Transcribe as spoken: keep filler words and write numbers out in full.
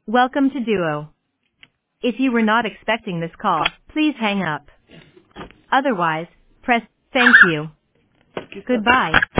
Welcome to Duo. If you were not expecting this call, please hang up. Otherwise, press thank you. Goodbye.